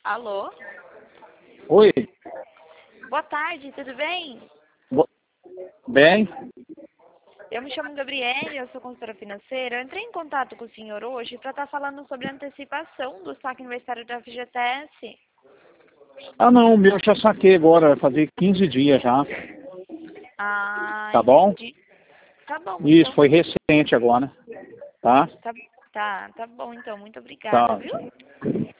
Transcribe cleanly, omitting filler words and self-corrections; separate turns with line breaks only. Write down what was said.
Alô?
Oi,
Boa tarde, tudo bem?
bo- bem?
Eu me chamo Gabriele, eu sou consultora financeira. Eu entrei em contato com o senhor hoje para estar falando sobre a antecipação do saque universitário da FGTS.
Ah não, o meu já saquei agora, vai fazer 15 dias já,
Ah,
tá bom?
entendi. Tá bom,
Isso,
então.
foi recente agora, tá?
Tá bom, então. Muito obrigada,
Tá.
viu?